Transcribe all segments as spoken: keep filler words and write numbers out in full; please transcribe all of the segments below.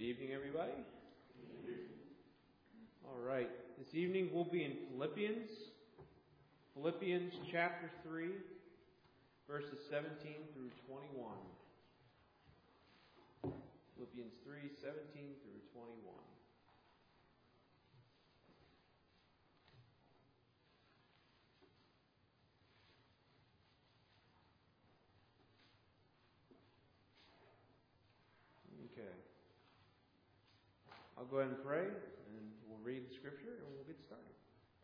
Good evening, everybody. All right. This evening we'll be in Philippians. Philippians chapter three, verses seventeen through twenty-one. Philippians three, seventeen through twenty-one. Okay. I'll go ahead and pray, and we'll read the scripture, and we'll get started.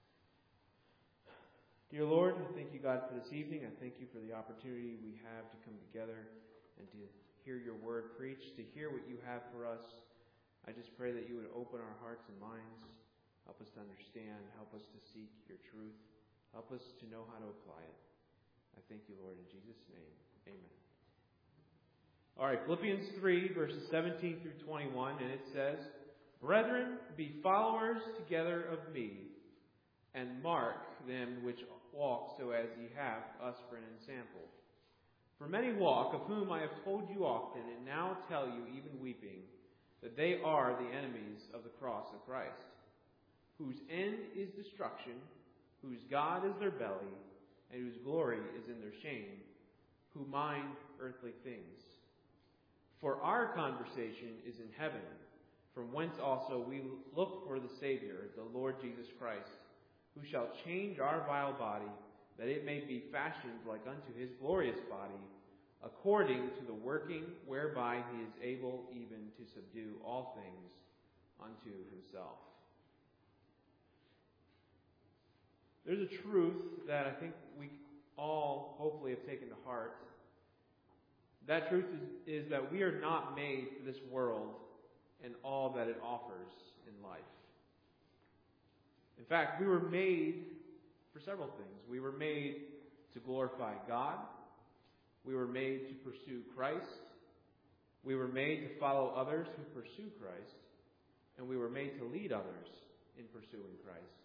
Dear Lord, I thank you, God, for this evening. I thank you for the opportunity we have to come together and to hear your word preached, to hear what you have for us. I just pray that you would open our hearts and minds, help us to understand, help us to seek your truth, help us to know how to apply it. I thank you, Lord, in Jesus' name. Amen. All right, Philippians three, verses seventeen through twenty-one, and it says, Brethren, be followers together of me, and mark them which walk so as ye have us for an ensample. For many walk, of whom I have told you often, and now tell you, even weeping, that they are the enemies of the cross of Christ, whose end is destruction, whose God is their belly, and whose glory is in their shame, who mind earthly things. For our conversation is in heaven, from whence also we look for the Savior, the Lord Jesus Christ, who shall change our vile body, that it may be fashioned like unto his glorious body, according to the working whereby he is able even to subdue all things unto himself. There's a truth that I think we all hopefully have taken to heart. That truth is, is that we are not made for this world and all that it offers in life. In fact, we were made for several things. We were made to glorify God. We were made to pursue Christ. We were made to follow others who pursue Christ. And we were made to lead others in pursuing Christ.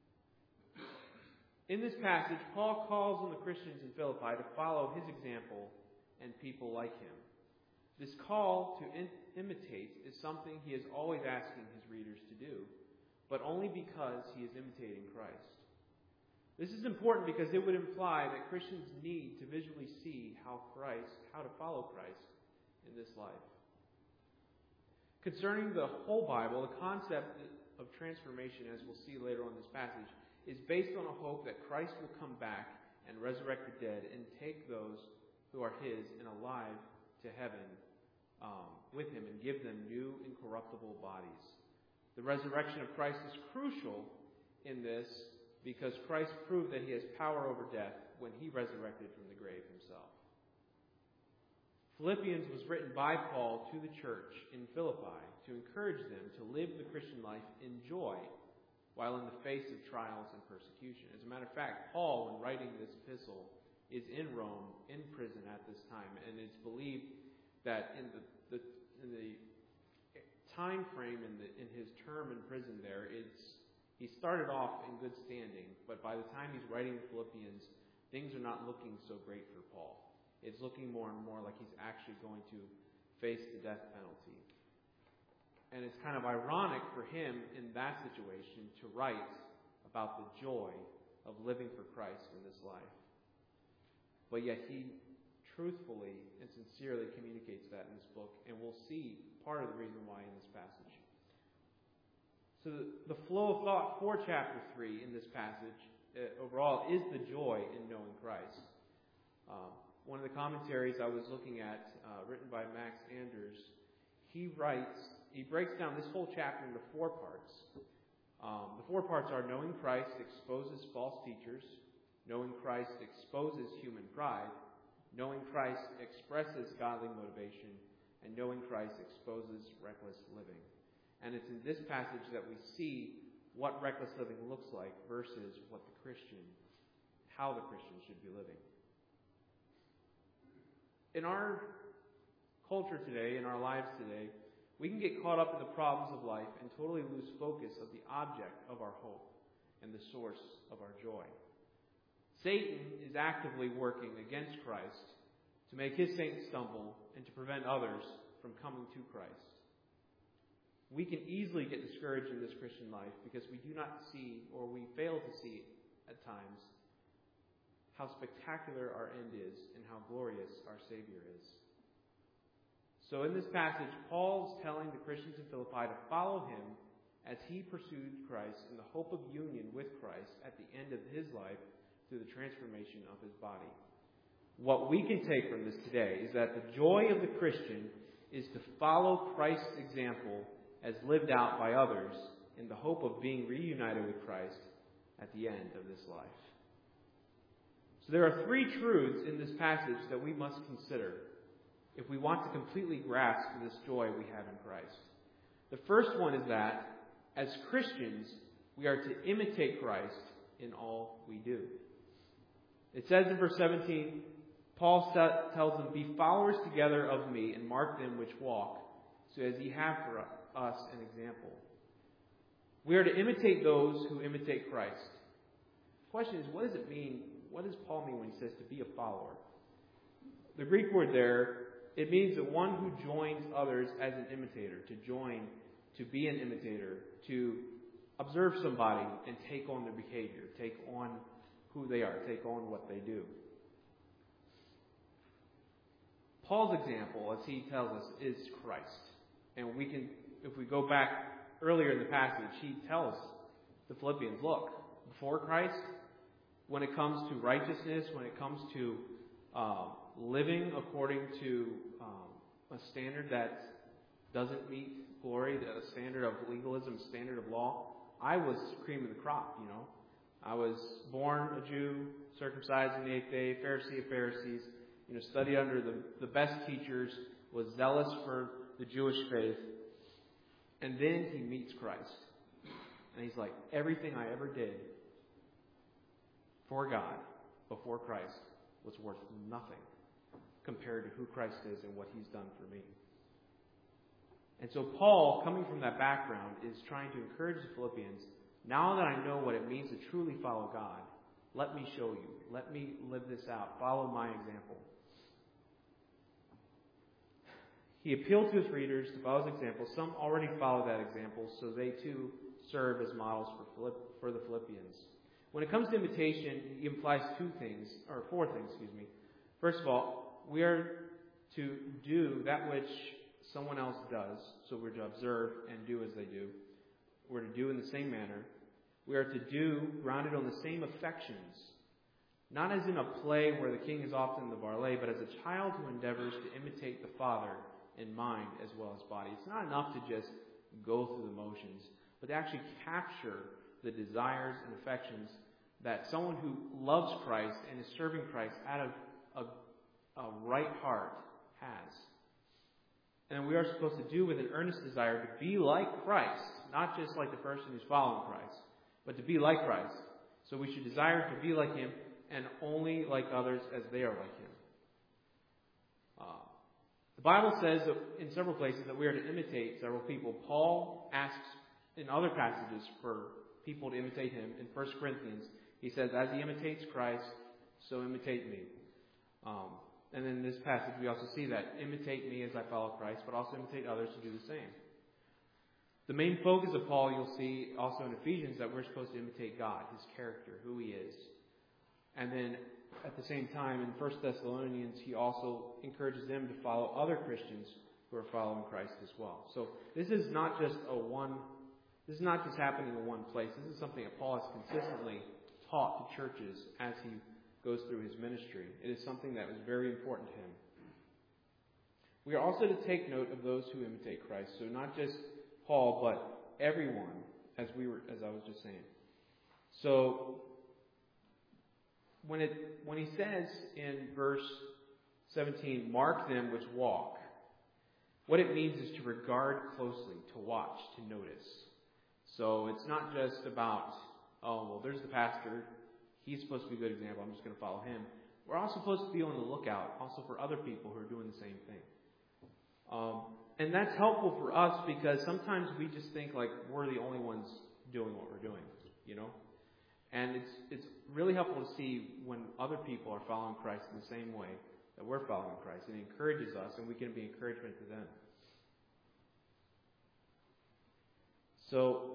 In this passage, Paul calls on the Christians in Philippi to follow his example and people like him. This call to in- imitate is something he is always asking his readers to do, but only because he is imitating Christ. This is important because it would imply that Christians need to visually see how Christ, how to follow Christ in this life. Concerning the whole Bible, the concept of transformation, as we'll see later on in this passage, is based on a hope that Christ will come back and resurrect the dead and take those who are his and alive to heaven um, with him and give them new incorruptible bodies. The resurrection of Christ is crucial in this because Christ proved that he has power over death when he resurrected from the grave himself. Philippians was written by Paul to the church in Philippi to encourage them to live the Christian life in joy while in the face of trials and persecution. As a matter of fact, Paul, when writing this epistle, is in Rome, in prison at this time, and it's believed that in the, the in the time frame in the in his term in prison there, it's he started off in good standing, but by the time he's writing the Philippians, things are not looking so great for Paul. It's looking more and more like he's actually going to face the death penalty. And it's kind of ironic for him in that situation to write about the joy of living for Christ in this life. But yet he truthfully and sincerely communicates that in this book, and we'll see part of the reason why in this passage. So the, the flow of thought for chapter three in this passage uh, overall is the joy in knowing Christ. Uh, one of the commentaries I was looking at, uh, written by Max Anders, he writes, he breaks down this whole chapter into four parts. Um, the four parts are knowing Christ exposes false teachers, knowing Christ exposes human pride, knowing Christ expresses godly motivation, and knowing Christ exposes reckless living. And it's in this passage that we see what reckless living looks like versus what the Christian, how the Christian should be living. In our culture today, in our lives today, we can get caught up in the problems of life and totally lose focus of the object of our hope and the source of our joy. Satan is actively working against Christ to make his saints stumble and to prevent others from coming to Christ. We can easily get discouraged in this Christian life because we do not see, or we fail to see at times, how spectacular our end is and how glorious our Savior is. So in this passage, Paul's telling the Christians in Philippi to follow him as he pursued Christ in the hope of union with Christ at the end of his life through the transformation of his body. What we can take from this today is that the joy of the Christian is to follow Christ's example as lived out by others in the hope of being reunited with Christ at the end of this life. So there are three truths in this passage that we must consider if we want to completely grasp this joy we have in Christ. The first one is that, as Christians, we are to imitate Christ in all we do. It says in verse seventeen, Paul tells them, "Be followers together of me, and mark them which walk, so as ye have for us an example." We are to imitate those who imitate Christ. The question is, what does it mean? What does Paul mean when he says to be a follower? The Greek word there, it means that one who joins others as an imitator, to join, to be an imitator, to observe somebody and take on their behavior, take on who they are, take on what they do. Paul's example, as he tells us, is Christ. And we can, if we go back earlier in the passage, he tells the Philippians, look, before Christ, when it comes to righteousness, when it comes to uh, living according to um, a standard that doesn't meet glory, a standard of legalism, a standard of law, I was cream of the crop, you know. I was born a Jew, circumcised in the eighth day, Pharisee of Pharisees, you know, studied under the, the best teachers, was zealous for the Jewish faith. And then he meets Christ. And he's like, everything I ever did for God before Christ was worth nothing compared to who Christ is and what he's done for me. And so Paul, coming from that background, is trying to encourage the Philippians, now that I know what it means to truly follow God, let me show you. Let me live this out. Follow my example. He appealed to his readers to follow his example. Some already follow that example, so they too serve as models for, Philipp- for the Philippians. When it comes to imitation, he implies two things, or four things, excuse me. First of all, we are to do that which someone else does. So we're to observe and do as they do. We're to do in the same manner. We are to do grounded on the same affections. Not as in a play where the king is often the varlet, but as a child who endeavors to imitate the father in mind as well as body. It's not enough to just go through the motions, but to actually capture the desires and affections that someone who loves Christ and is serving Christ out of a, a right heart has. And we are supposed to do with an earnest desire to be like Christ, not just like the person who's following Christ, but to be like Christ. So we should desire to be like him and only like others as they are like him. Uh, the Bible says that in several places that we are to imitate several people. Paul asks in other passages for people to imitate him. In First Corinthians, he says, as he imitates Christ, so imitate me. Um, and in this passage, we also see that imitate me as I follow Christ, but also imitate others to do the same. The main focus of Paul, you'll see also in Ephesians, that we're supposed to imitate God, his character, who he is. And then at the same time, in First Thessalonians, he also encourages them to follow other Christians who are following Christ as well. So this is not just a one, this is not just happening in one place. This is something that Paul has consistently taught to churches as he goes through his ministry. It is something that was very important to him. We are also to take note of those who imitate Christ. So not just Paul, but everyone, as we were, as I was just saying. So when it when he says in verse seventeen, mark them which walk, what it means is to regard closely, to watch, to notice. So it's not just about, oh, well, there's the pastor. He's supposed to be a good example. I'm just going to follow him. We're also supposed to be on the lookout also for other people who are doing the same thing. Um, and that's helpful for us because sometimes we just think like we're the only ones doing what we're doing, you know? And it's it's really helpful to see when other people are following Christ in the same way that we're following Christ. It encourages us, and we can be encouragement to them. So,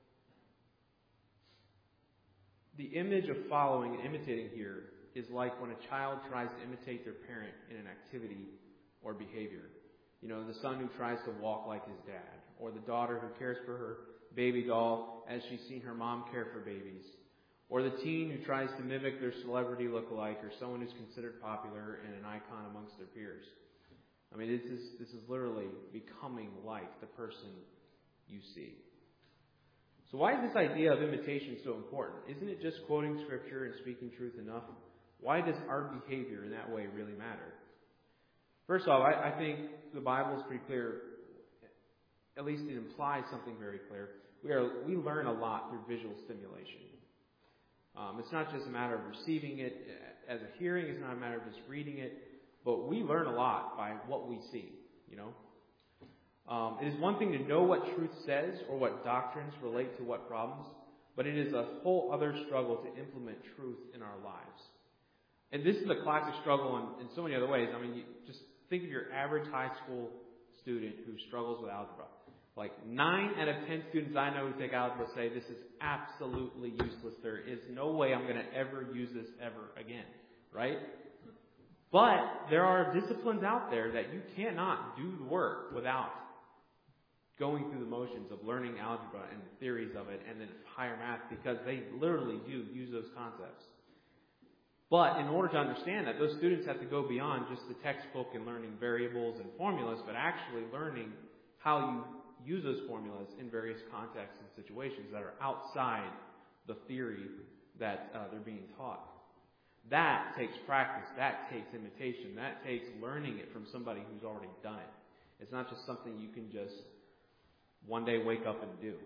the image of following and imitating here is like when a child tries to imitate their parent in an activity or behavior. You know, the son who tries to walk like his dad, or the daughter who cares for her baby doll as she's seen her mom care for babies, or the teen who tries to mimic their celebrity lookalike, or someone who's considered popular and an icon amongst their peers. I mean, this is this is literally becoming like the person you see. So why is this idea of imitation so important? Isn't it just quoting Scripture and speaking truth enough? Why does our behavior in that way really matter? First off, I, I think the Bible is pretty clear. At least it implies something very clear. We are we learn a lot through visual stimulation. Um, it's not just a matter of receiving it as a hearing. It's not a matter of just reading it. But we learn a lot by what we see, you know. Um, it is one thing to know what truth says or what doctrines relate to what problems, but it is a whole other struggle to implement truth in our lives. And this is a classic struggle in, in so many other ways. I mean, you just think of your average high school student who struggles with algebra. Like nine out of ten students I know who take algebra say this is absolutely useless. There is no way I'm going to ever use this ever again, right? But there are disciplines out there that you cannot do the work without going through the motions of learning algebra and theories of it and then higher math, because they literally do use those concepts. But in order to understand that, those students have to go beyond just the textbook and learning variables and formulas, but actually learning how you use those formulas in various contexts and situations that are outside the theory that uh, they're being taught. That takes practice. That takes imitation. That takes learning it from somebody who's already done it. It's not just something you can just one day wake up and do.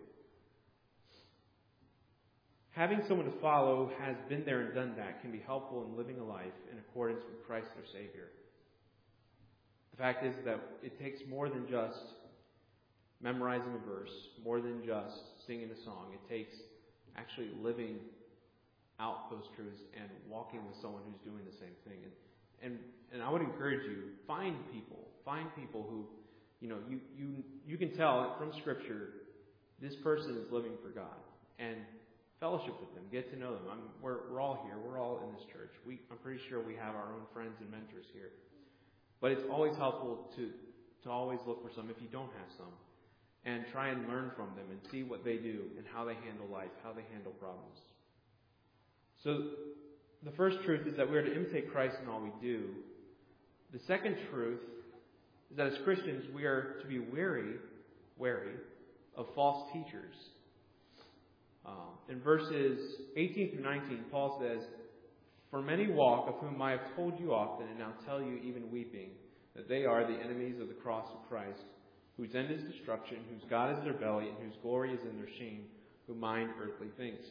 Having someone to follow has been there and done that can be helpful in living a life in accordance with Christ our Savior. The fact is that it takes more than just memorizing a verse, more than just singing a song. It takes actually living out those truths and walking with someone who's doing the same thing. And and, and I would encourage you, find people. Find people who, you know, you, you, you can tell from Scripture this person is living for God. And fellowship with them. Get to know them. I'm, we're, we're all here. We're all in this church. We, I'm pretty sure we have our own friends and mentors here. But it's always helpful to, to always look for some if you don't have some. And try and learn from them and see what they do and how they handle life, how they handle problems. So the first truth is that we are to imitate Christ in all we do. The second truth is that as Christians we are to be wary, wary of false teachers. Um, in verses eighteen through nineteen, Paul says, "For many walk, of whom I have told you often, and now tell you even weeping, that they are the enemies of the cross of Christ, whose end is destruction, whose God is their belly, and whose glory is in their shame, who mind earthly things."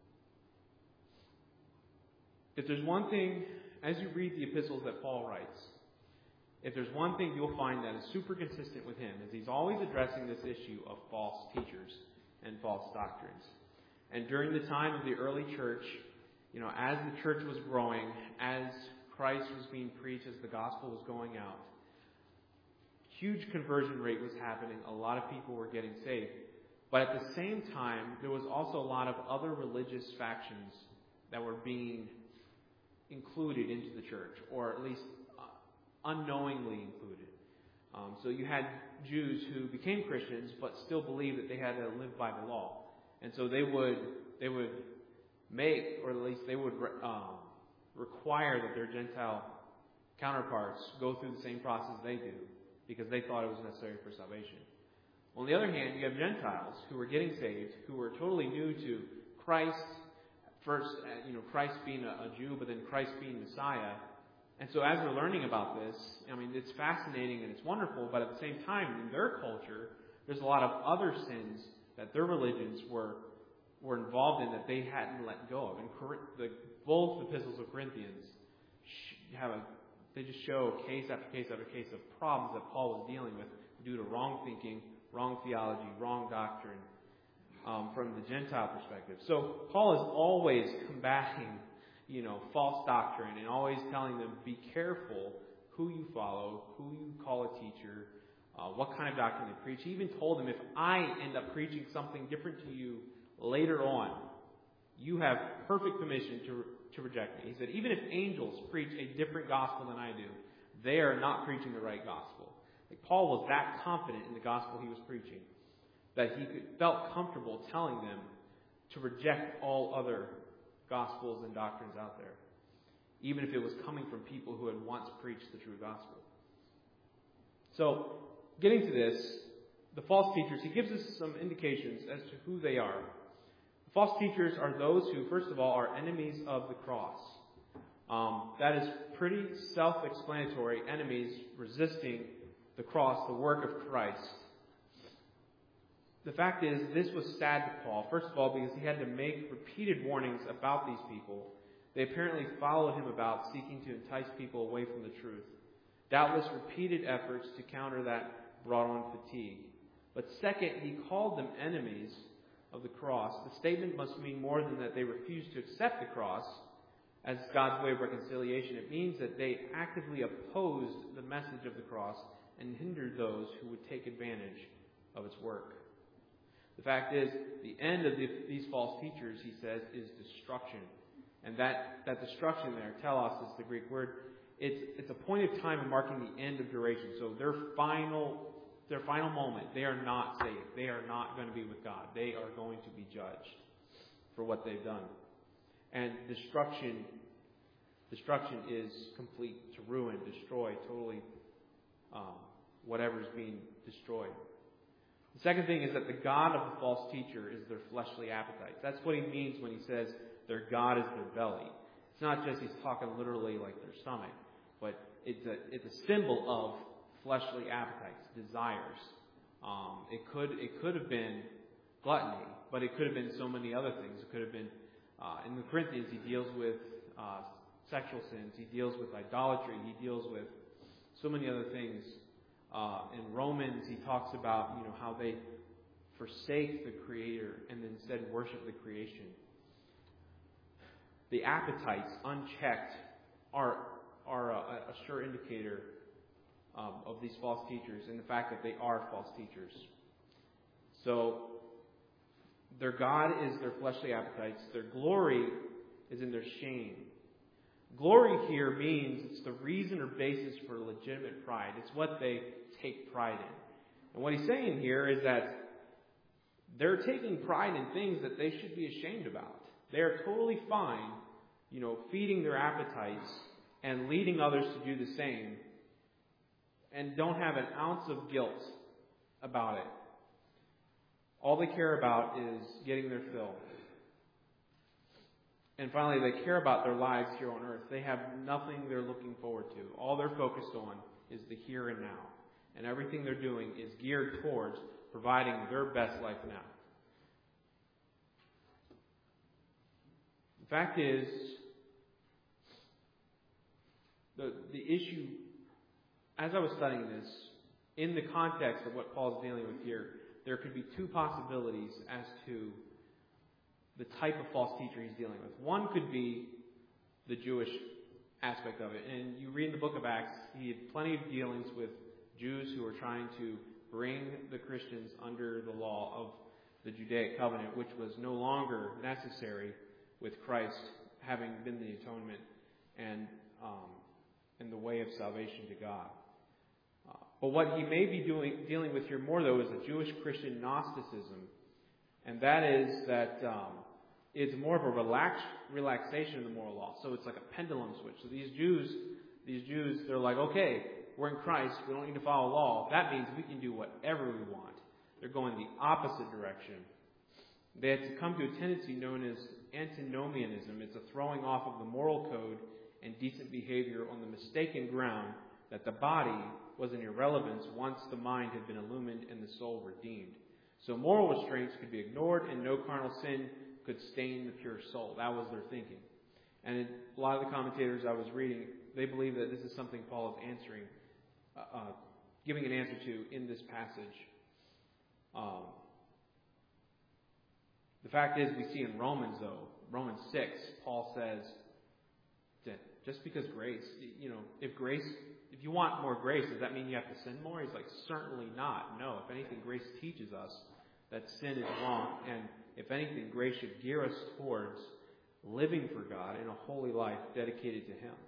If there's one thing, as you read the epistles that Paul writes, if there's one thing you'll find that is super consistent with him, is he's always addressing this issue of false teachers and false doctrines. And during the time of the early church, you know, as the church was growing, as Christ was being preached, as the gospel was going out, huge conversion rate was happening. A lot of people were getting saved. But at the same time, there was also a lot of other religious factions that were being included into the church, or at least uh, unknowingly included. Um, so you had Jews who became Christians but still believed that they had to live by the law. And so they would they would make, or at least they would um, require that their Gentile counterparts go through the same process they do, because they thought it was necessary for salvation. On the other hand, you have Gentiles who were getting saved, who were totally new to Christ. First, you know, Christ being a, a Jew, but then Christ being Messiah. And so as we're learning about this, I mean, it's fascinating and it's wonderful, but at the same time, in their culture, there's a lot of other sins that their religions were were involved in that they hadn't let go of. And the, both epistles of Corinthians have a, they just show case after case after case of problems that Paul was dealing with due to wrong thinking, wrong theology, wrong doctrine, um, from the Gentile perspective. So Paul is always combating, you know, false doctrine and always telling them, be careful who you follow, who you call a teacher, uh, what kind of doctrine they preach. He even told them, if I end up preaching something different to you later on, you have perfect permission to, to reject me. He said, even if angels preach a different gospel than I do, they are not preaching the right gospel. Like Paul was that confident in the gospel he was preaching that he could, felt comfortable telling them to reject all other gospels and doctrines out there, even if it was coming from people who had once preached the true gospel. So, getting to this, the false teachers, he gives us some indications as to who they are. The false teachers are those who, first of all, are enemies of the cross. Um, that is pretty self-explanatory. Enemies resisting the cross, the work of Christ. The fact is, this was sad to Paul. First of all, because he had to make repeated warnings about these people. They apparently followed him about, seeking to entice people away from the truth. Doubtless repeated efforts to counter that brought on fatigue. But second, he called them enemies of the cross. The statement must mean more than that they refused to accept the cross as God's way of reconciliation. It means that they actively opposed the message of the cross and hindered those who would take advantage of its work. The fact is, the end of the, these false teachers, he says, is destruction. And that, that destruction there, telos is the Greek word, it's, it's a point of time marking the end of duration. So their final, their final moment, they are not saved. They are not going to be with God. They are going to be judged for what they've done. And destruction, destruction is complete, to ruin, destroy, totally um, whatever is being destroyed. The second thing is that the God of the false teacher is their fleshly appetites. That's what he means when he says their God is their belly. It's not just he's talking literally like their stomach, but it's a it's a symbol of fleshly appetites, desires. Um, it could it could have been gluttony, but it could have been so many other things. It could have been uh, in the Corinthians he deals with uh, sexual sins. He deals with idolatry. He deals with so many other things. Uh, in Romans, he talks about, you know, how they forsake the Creator and instead worship the creation. The appetites, unchecked, are are a, a sure indicator um, of these false teachers and the fact that they are false teachers. So, their God is their fleshly appetites. Their glory is in their shame. Glory here means it's the reason or basis for legitimate pride. It's what they take pride in. And what he's saying here is that they're taking pride in things that they should be ashamed about. They're totally fine, you know, feeding their appetites and leading others to do the same, and don't have an ounce of guilt about it. All they care about is getting their fill. And finally, they care about their lives here on earth. They have nothing they're looking forward to. All they're focused on is the here and now. And everything they're doing is geared towards providing their best life now. The fact is, the, the issue, as I was studying this, in the context of what Paul's dealing with here, there could be two possibilities as to the type of false teacher he's dealing with. One could be the Jewish aspect of it. And you read in the book of Acts, he had plenty of dealings with Jews who were trying to bring the Christians under the law of the Judaic covenant, which was no longer necessary with Christ having been the atonement and um, and the way of salvation to God. Uh, but what he may be doing, dealing with here more, though, is a Jewish Christian Gnosticism. And that is that um, it's more of a relax, relaxation of the moral law. So it's like a pendulum switch. So these Jews, these Jews, they're like, okay, we're in Christ. We don't need to follow law. That means we can do whatever we want. They're going the opposite direction. They had succumbed to a tendency known as antinomianism. It's a throwing off of the moral code and decent behavior on the mistaken ground that the body was an irrelevance once the mind had been illumined and the soul redeemed. So moral restraints could be ignored and no carnal sin could stain the pure soul. That was their thinking. And in a lot of the commentators I was reading, they believe that this is something Paul is answering, uh, uh, giving an answer to in this passage. Um, the fact is, we see in Romans, though, Romans six, Paul says that just because grace, you know, if grace, if you want more grace, does that mean you have to sin more? He's like, certainly not. No, if anything, grace teaches us that sin is wrong. And if anything, grace should gear us towards living for God in a holy life dedicated to Him.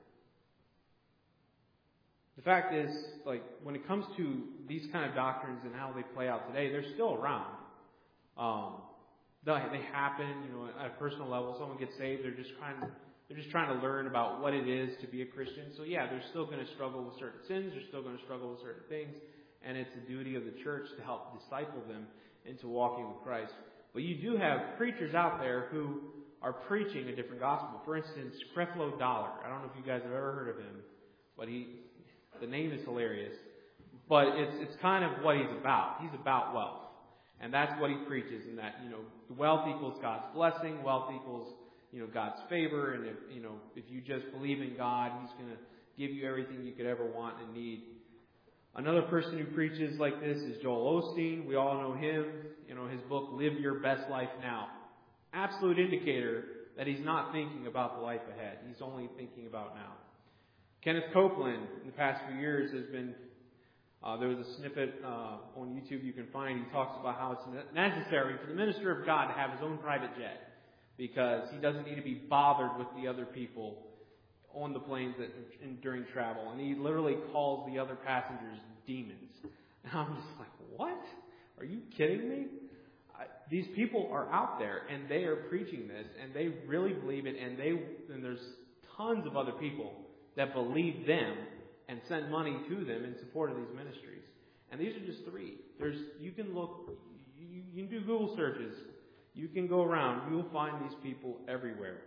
The fact is, like, when it comes to these kind of doctrines and how they play out today, they're still around. Um, they happen, you know, at a personal level. Someone gets saved, they're just trying to They're just trying to learn about what it is to be a Christian. So yeah, they're still going to struggle with certain sins. They're still going to struggle with certain things. And it's the duty of the church to help disciple them into walking with Christ. But you do have preachers out there who are preaching a different gospel. For instance, Creflo Dollar. I don't know if you guys have ever heard of him, but he, the name is hilarious. But it's it's kind of what he's about. He's about wealth. And that's what he preaches, in that, you know, wealth equals God's blessing, wealth equals, you know, God's favor, and if, you know, if you just believe in God, He's going to give you everything you could ever want and need. Another person who preaches like this is Joel Osteen. We all know him. You know, his book, Live Your Best Life Now. Absolute indicator that he's not thinking about the life ahead. He's only thinking about now. Kenneth Copeland, in the past few years, has been, uh, there was a snippet uh, on YouTube you can find. He talks about how it's necessary for the minister of God to have his own private jet, because he doesn't need to be bothered with the other people on the planes that, in, during travel. And he literally calls the other passengers demons. And I'm just like, what? Are you kidding me? I, these people are out there, and they are preaching this, and they really believe it, and they and there's tons of other people that believe them and send money to them in support of these ministries. And these are just three. There's you can look, you, you can do Google searches. You can go around. You'll find these people everywhere.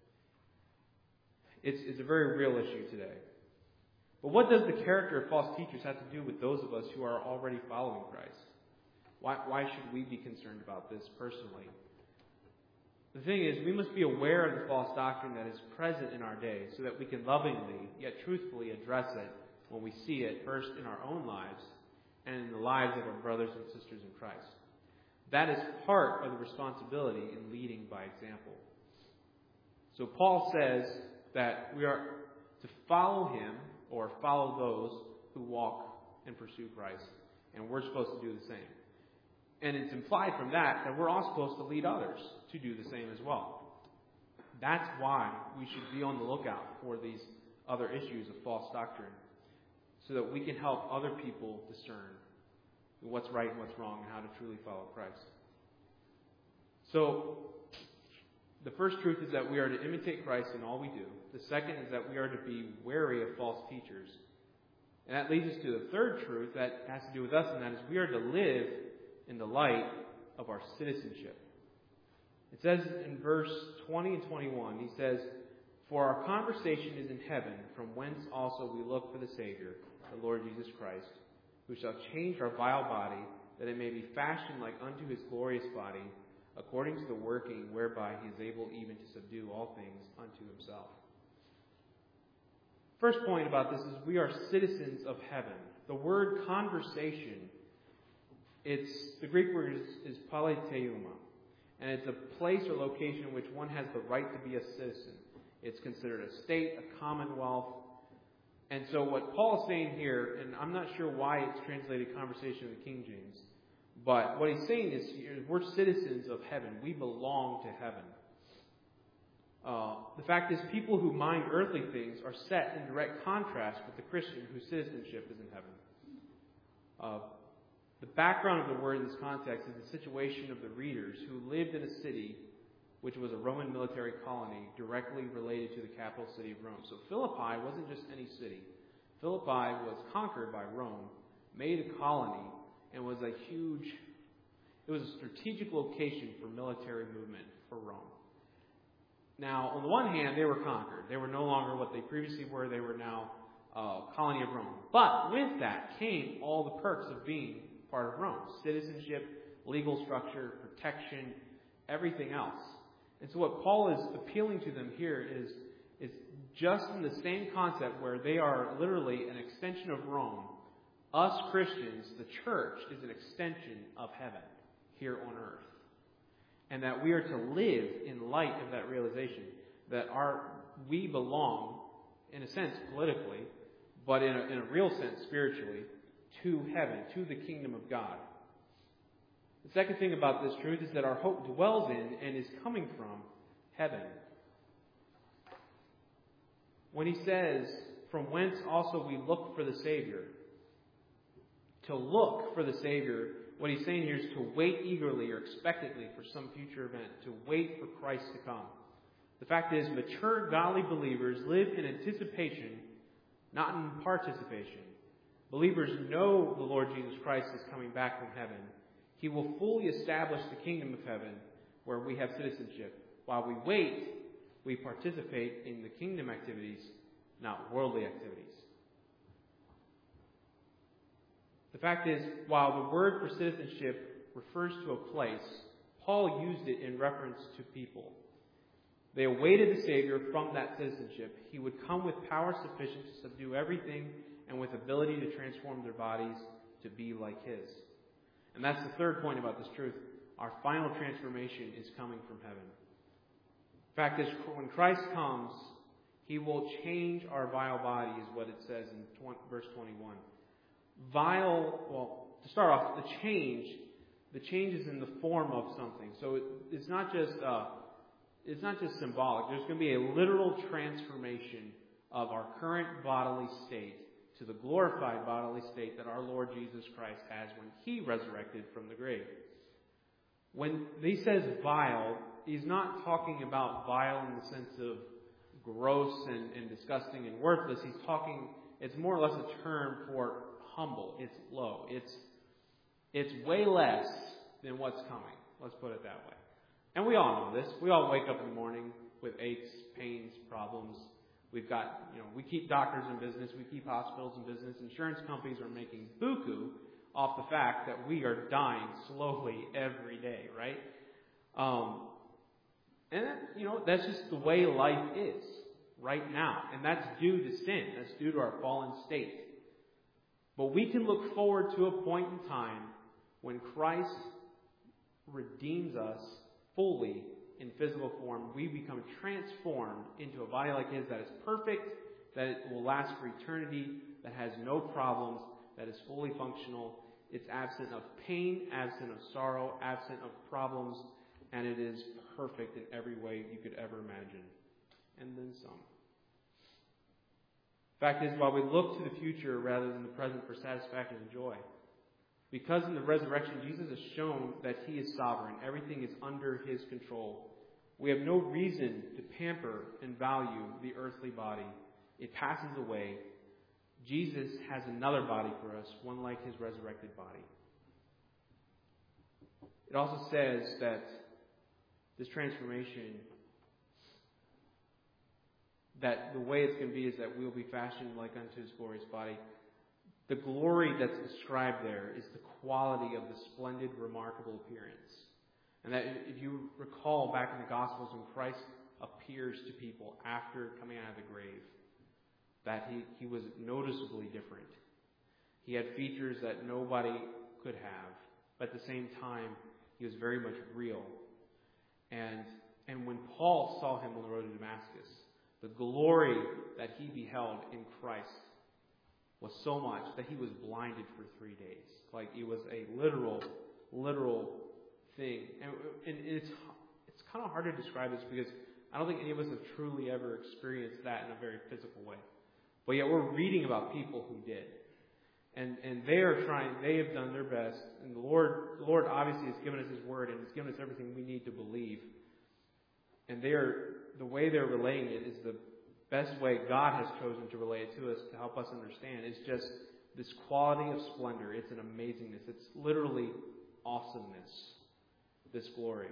It's, it's a very real issue today. But what does the character of false teachers have to do with those of us who are already following Christ? Why, why should we be concerned about this personally? The thing is, we must be aware of the false doctrine that is present in our day, so that we can lovingly, yet truthfully, address it when we see it, first in our own lives and in the lives of our brothers and sisters in Christ. That is part of the responsibility in leading by example. So Paul says that we are to follow him, or follow those who walk and pursue Christ. And we're supposed to do the same. And it's implied from that that we're all supposed to lead others to do the same as well. That's why we should be on the lookout for these other issues of false doctrine, so that we can help other people discern what's right and what's wrong, and how to truly follow Christ. So, the first truth is that we are to imitate Christ in all we do. The second is that we are to be wary of false teachers. And that leads us to the third truth that has to do with us, and that is we are to live in the light of our citizenship. It says in verse twenty and twenty-one, he says, "For our conversation is in heaven, from whence also we look for the Savior, the Lord Jesus Christ, who shall change our vile body, that it may be fashioned like unto his glorious body, according to the working whereby he is able even to subdue all things unto himself." First point about this is we are citizens of heaven. The word conversation, it's the Greek word is, is politeuma, and it's a place or location in which one has the right to be a citizen. It's considered a state, a commonwealth. And so what Paul is saying here, and I'm not sure why it's translated conversation in the King James, but what he's saying is we're citizens of heaven. We belong to heaven. Uh, the fact is, people who mind earthly things are set in direct contrast with the Christian whose citizenship is in heaven. Uh, the background of the word in this context is the situation of the readers who lived in a city which was a Roman military colony directly related to the capital city of Rome. So Philippi wasn't just any city. Philippi was conquered by Rome, made a colony, and was a huge, it was a strategic location for military movement for Rome. Now, on the one hand, they were conquered. They were no longer what they previously were. They were now a colony of Rome. But with that came all the perks of being part of Rome. Citizenship, legal structure, protection, everything else. And so what Paul is appealing to them here is, is just in the same concept where they are literally an extension of Rome. Us Christians, the church, is an extension of heaven here on earth. And that we are to live in light of that realization, that our we belong, in a sense, politically, but in a, in a real sense, spiritually, to heaven, to the kingdom of God. The second thing about this truth is that our hope dwells in and is coming from heaven. When he says, from whence also we look for the Savior, to look for the Savior, what he's saying here is to wait eagerly or expectantly for some future event, to wait for Christ to come. The fact is, mature, godly believers live in anticipation, not in participation. Believers know the Lord Jesus Christ is coming back from heaven. He will fully establish the kingdom of heaven where we have citizenship. While we wait, we participate in the kingdom activities, not worldly activities. The fact is, while the word for citizenship refers to a place, Paul used it in reference to people. They awaited the Savior from that citizenship. He would come with power sufficient to subdue everything and with ability to transform their bodies to be like His. And that's the third point about this truth. Our final transformation is coming from heaven. The fact is, when Christ comes, He will change our vile body, is what it says in verse twenty-one. Vile, well, to start off, the change, the change is in the form of something. So it, it's not just uh, it's not just symbolic. There's going to be a literal transformation of our current bodily state to the glorified bodily state that our Lord Jesus Christ has when He resurrected from the grave. When He says vile, He's not talking about vile in the sense of gross and, and disgusting and worthless. He's talking, it's more or less a term for humble. It's low. It's it's way less than what's coming. Let's put it that way. And we all know this. We all wake up in the morning with aches, pains, problems. We've got, you know, we keep doctors in business. We keep hospitals in business. Insurance companies are making buku off the fact that we are dying slowly every day, right? Um, and, you know, that's just the way life is right now. And that's due to sin. That's due to our fallen state. But we can look forward to a point in time when Christ redeems us fully in physical form. We become transformed into a body like His that is perfect, that it will last for eternity, that has no problems, that is fully functional. It's absent of pain, absent of sorrow, absent of problems, and it is perfect in every way you could ever imagine. And then some. Fact is, while we look to the future rather than the present for satisfaction and joy, because in the resurrection Jesus has shown that He is sovereign, everything is under His control, we have no reason to pamper and value the earthly body. It passes away. Jesus has another body for us, one like His resurrected body. It also says that this transformation, that the way it's going to be is that we'll be fashioned like unto His glorious body. The glory that's described there is the quality of the splendid, remarkable appearance. And that if you recall back in the Gospels when Christ appears to people after coming out of the grave, that he, he was noticeably different. He had features that nobody could have, but at the same time, He was very much real. And, and when Paul saw Him on the road to Damascus, the glory that he beheld in Christ was so much that he was blinded for three days. Like it was a literal, literal thing. And, and it's it's kind of hard to describe this because I don't think any of us have truly ever experienced that in a very physical way. But yet we're reading about people who did. And and they are trying, they have done their best. And the Lord, the Lord obviously has given us His Word and He's given us everything we need to believe. And they are, the way they're relaying it is the best way God has chosen to relay it to us to help us understand. It's just this quality of splendor. It's an amazingness. It's literally awesomeness, this glory.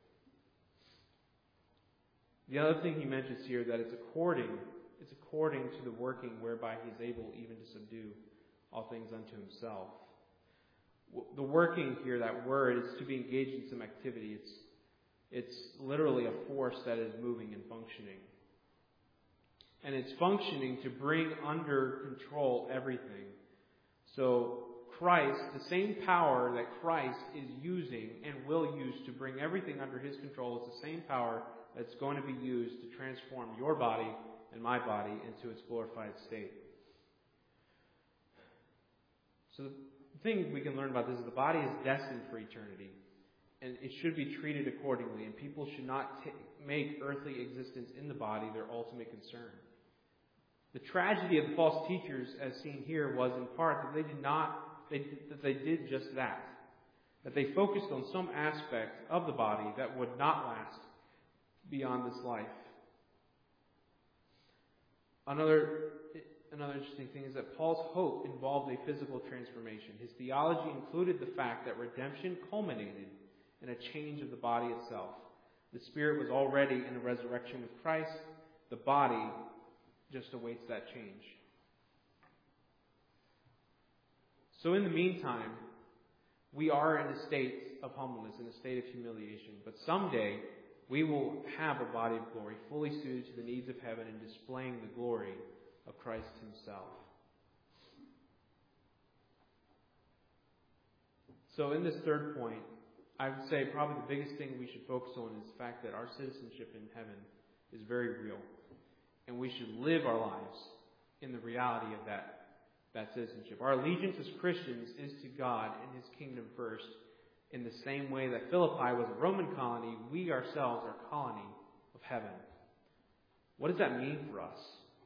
The other thing he mentions here, that it's according, it's according to the working whereby He is able even to subdue all things unto Himself. The working here, that word, is to be engaged in some activity. It's It's literally a force that is moving and functioning. And it's functioning to bring under control everything. So Christ, the same power that Christ is using and will use to bring everything under His control, is the same power that's going to be used to transform your body and my body into its glorified state. So the thing we can learn about this is the body is destined for eternity, and it should be treated accordingly, and people should not t- make earthly existence in the body their ultimate concern. The tragedy of the false teachers, as seen here, was in part that they did not, they, that they did just that. That they focused on some aspect of the body that would not last beyond this life. Another, another interesting thing is that Paul's hope involved a physical transformation. His theology included the fact that redemption culminated in a change of the body itself. The spirit was already in a resurrection with Christ. The body just awaits that change. So in the meantime, we are in a state of humbleness, in a state of humiliation. But someday, we will have a body of glory, fully suited to the needs of heaven and displaying the glory of Christ himself. So in this third point, I would say probably the biggest thing we should focus on is the fact that our citizenship in heaven is very real. And we should live our lives in the reality of that that citizenship. Our allegiance as Christians is to God and his kingdom first. In the same way that Philippi was a Roman colony, we ourselves are a colony of heaven. What does that mean for us?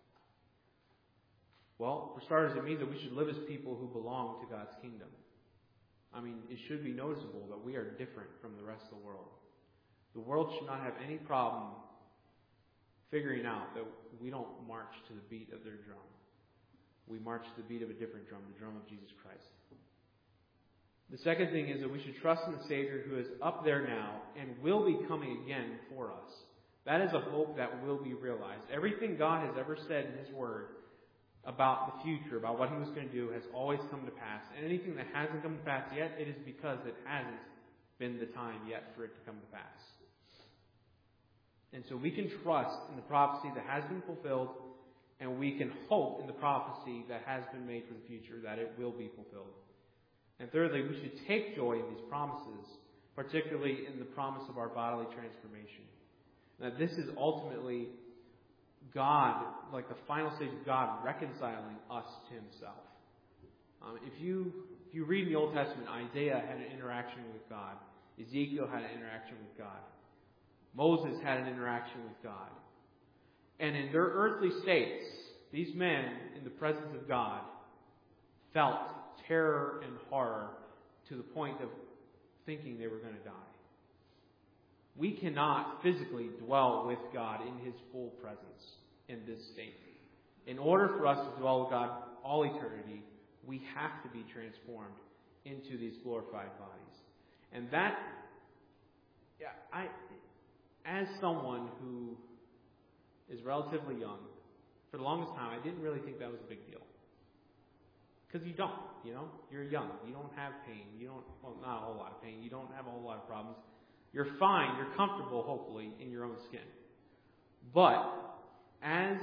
Well, for starters, it means that we should live as people who belong to God's kingdom. I mean, it should be noticeable that we are different from the rest of the world. The world should not have any problem figuring out that we don't march to the beat of their drum. We march to the beat of a different drum, the drum of Jesus Christ. The second thing is that we should trust in the Savior who is up there now and will be coming again for us. That is a hope that will be realized. Everything God has ever said in his word about the future, about what he was going to do, has always come to pass. And anything that hasn't come to pass yet, it is because it hasn't been the time yet for it to come to pass. And so we can trust in the prophecy that has been fulfilled, and we can hope in the prophecy that has been made for the future that it will be fulfilled. And thirdly, we should take joy in these promises, particularly in the promise of our bodily transformation. Now, this is ultimately God, like the final stage of God reconciling us to himself. Um, if you if you read in the Old Testament, Isaiah had an interaction with God. Ezekiel had an interaction with God. Moses had an interaction with God. And in their earthly states, these men, in the presence of God, felt terror and horror to the point of thinking they were going to die. We cannot physically dwell with God in his full presence in this state. In order for us to dwell with God all eternity, we have to be transformed into these glorified bodies. And that, yeah, I, as someone who is relatively young, for the longest time, I didn't really think that was a big deal. Because you don't, you know, you're young. You don't have pain. You don't, well, not a whole lot of pain. You don't have a whole lot of problems. You're fine. You're comfortable, hopefully, in your own skin. But as,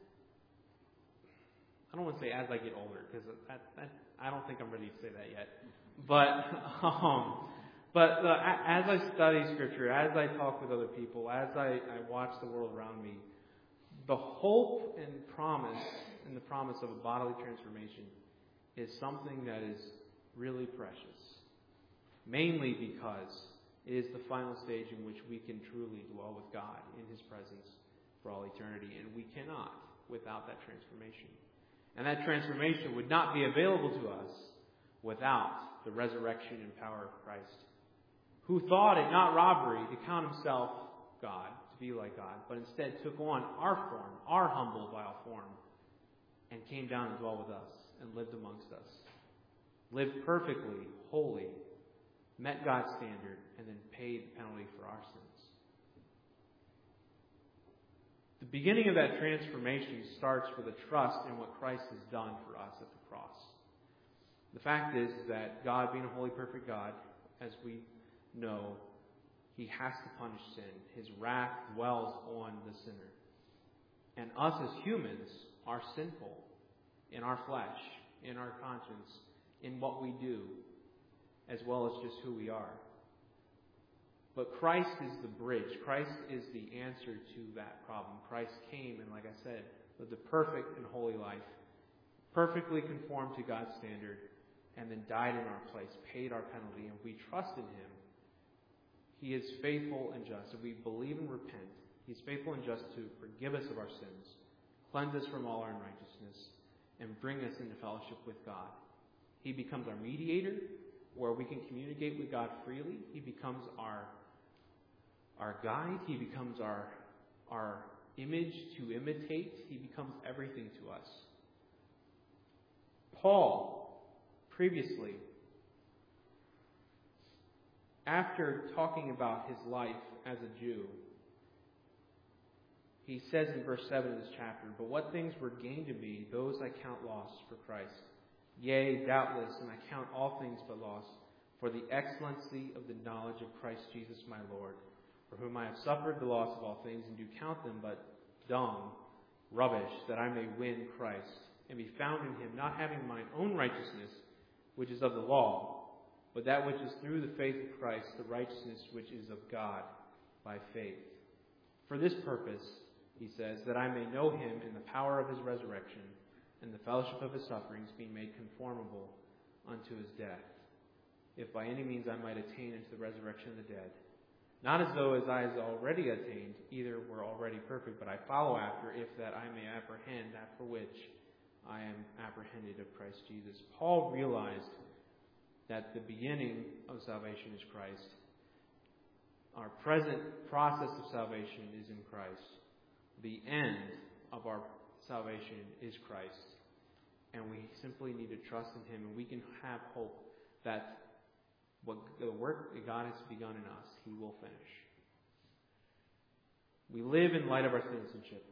I don't want to say as I get older, because that, that, I don't think I'm ready to say that yet. But, um, but uh, as I study Scripture, as I talk with other people, as I, I watch the world around me, the hope and promise and the promise of a bodily transformation is something that is really precious. Mainly because it is the final stage in which we can truly dwell with God in his presence for all eternity. And we cannot without that transformation. And that transformation would not be available to us without the resurrection and power of Christ, who thought it not robbery to count himself God, to be like God, but instead took on our form, our humble, vile form, and came down and dwelt with us and lived amongst us. Lived perfectly, holy, met God's standard, and then paid the penalty for our sins. The beginning of that transformation starts with a trust in what Christ has done for us at the cross. The fact is that God, being a holy, perfect God, as we know, he has to punish sin. His wrath dwells on the sinner. And us as humans are sinful in our flesh, in our conscience, in what we do, as well as just who we are. But Christ is the bridge. Christ is the answer to that problem. Christ came and, like I said, lived a perfect and holy life, perfectly conformed to God's standard, and then died in our place, paid our penalty, and we trust in him, he is faithful and just. If we believe and repent, he is faithful and just to forgive us of our sins, cleanse us from all our unrighteousness, and bring us into fellowship with God. He becomes our mediator, where we can communicate with God freely. He becomes our, our guide. He becomes our, our image to imitate. He becomes everything to us. Paul, previously, after talking about his life as a Jew, he says in verse seven of this chapter, "But what things were gained to me, those I count loss for Christ. Yea, doubtless, and I count all things but loss, for the excellency of the knowledge of Christ Jesus my Lord, for whom I have suffered the loss of all things, and do count them but dung, rubbish, that I may win Christ, and be found in him, not having mine own righteousness, which is of the law, but that which is through the faith of Christ, the righteousness which is of God by faith. For this purpose," he says, "that I may know him in the power of his resurrection, and the fellowship of his sufferings, being made conformable unto his death, if by any means I might attain unto the resurrection of the dead. Not as though as I has already attained, either were already perfect, but I follow after, if that I may apprehend that for which I am apprehended of Christ Jesus." Paul realized that the beginning of salvation is Christ. Our present process of salvation is in Christ. The end of our salvation is Christ. And we simply need to trust in him, and we can have hope that what the work that God has begun in us, he will finish. We live in light of our citizenship.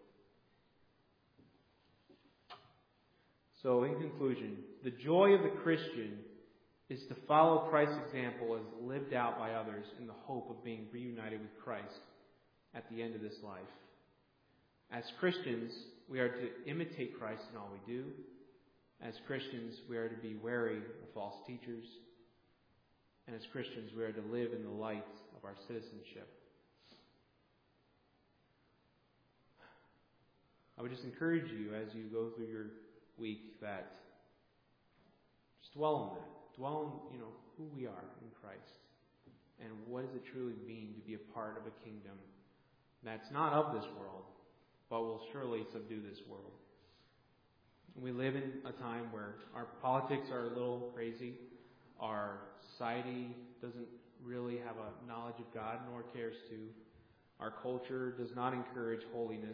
So in conclusion, the joy of the Christian is to follow Christ's example as lived out by others in the hope of being reunited with Christ at the end of this life. As Christians, we are to imitate Christ in all we do. As Christians, we are to be wary of false teachers. And as Christians, we are to live in the light of our citizenship. I would just encourage you as you go through your week that just dwell on that. Dwell on, you know, who we are in Christ. And what does it truly mean to be a part of a kingdom that's not of this world, but will surely subdue this world. We live in a time where our politics are a little crazy. Our society doesn't really have a knowledge of God, nor cares to. Our culture does not encourage holiness.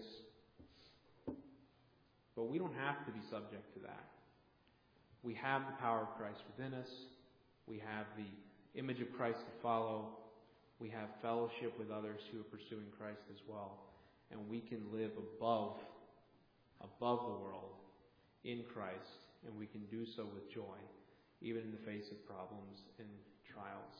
But we don't have to be subject to that. We have the power of Christ within us. We have the image of Christ to follow. We have fellowship with others who are pursuing Christ as well. And we can live above, above the world in Christ. And we can do so with joy, even in the face of problems and trials.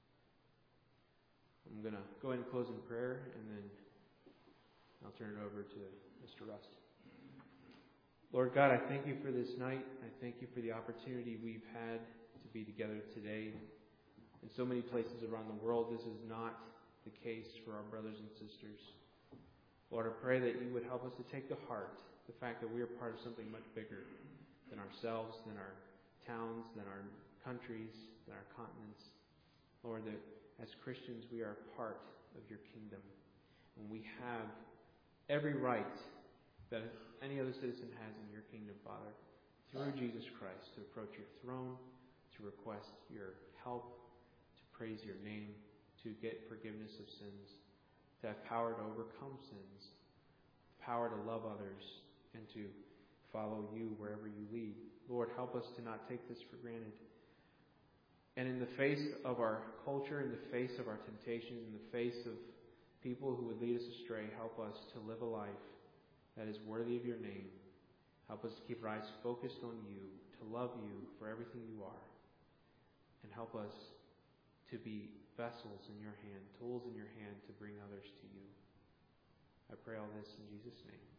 I'm going to go ahead and close in prayer, and then I'll turn it over to Mister Rust. Lord God, I thank you for this night. I thank you for the opportunity we've had to be together today. In so many places around the world, this is not the case for our brothers and sisters. Lord, I pray that you would help us to take to heart the fact that we are part of something much bigger than ourselves, than our towns, than our countries, than our continents. Lord, that as Christians, we are part of your kingdom. And we have every right that any other citizen has in your kingdom, Father, through Jesus Christ, to approach your throne, to request your help, to praise your name, to get forgiveness of sins, to have power to overcome sins, power to love others, and to follow you wherever you lead. Lord, help us to not take this for granted. And in the face of our culture, in the face of our temptations, in the face of people who would lead us astray, help us to live a life that is worthy of your name. Help us to keep our eyes focused on you, to love you for everything you are. And help us to be vessels in your hand, tools in your hand to bring others to you. I pray all this in Jesus' name.